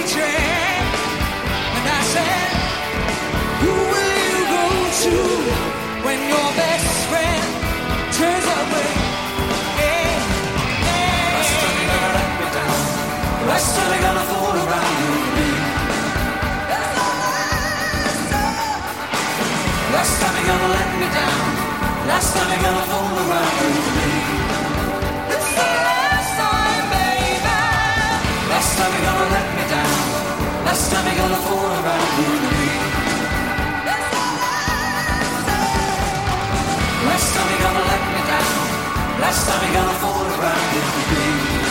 train. And I said, who will you go to when your best friend turns away? Hey, hey. Last time you're gonna let me down. Last time you're gonna fool around with me. Last time you're gonna let me down. Last time you're gonna fool around with me. It's the last time, baby. Last time you're gonna let me down. Last time you're gonna fool around with me. It's the last time. Last time you're gonna let me down. Last time you're gonna fool around with me.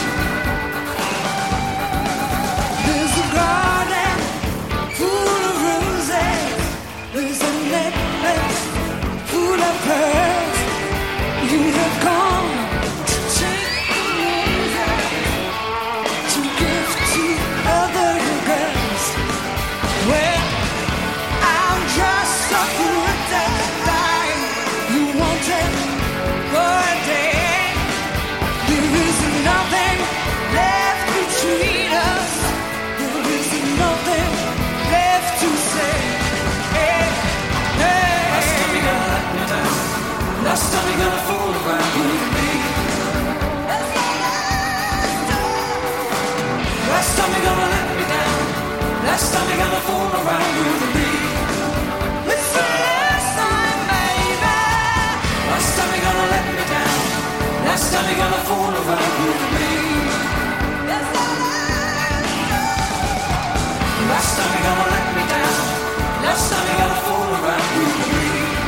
There's a garden full of roses. There's a necklace full of pearls. You have come to take the roses to give to other girls. Well, I'm just a good guy you wanted for a day. There is nothing left between us. There is nothing left to say. Hey, hey. Last time you're gonna let me down. Last time you're gonna fool around with me. Last time you're gonna let me down. Last time you're gonna fool around with me. It's the last time, baby. Last time you're gonna let me down. Last time you're gonna fool around with me. Last time you're gonna let me down. Last time you're gonna fool around with me.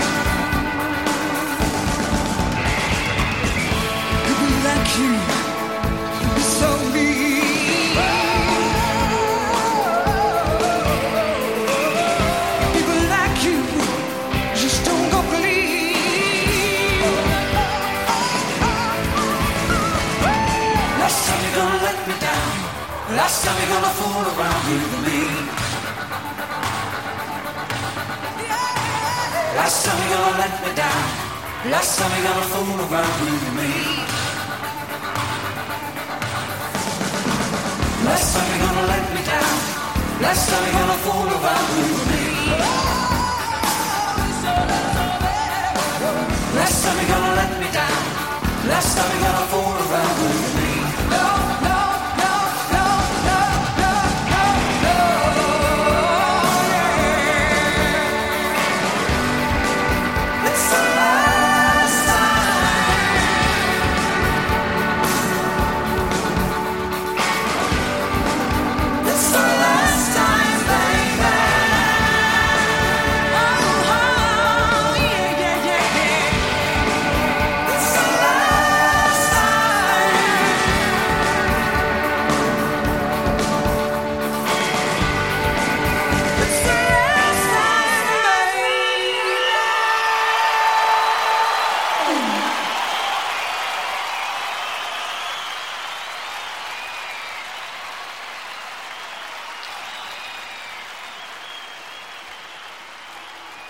People like you, you're so mean. People like you just don't go clean. Last time you're gonna let me down. Last time you're gonna fool around with me. Last time you're gonna let me down. Last time you're gonna fool around with me. Last time you're gonna let me down. Last time you're gonna fool around with me. Last time you're gonna let me down. Last time you're gonna fool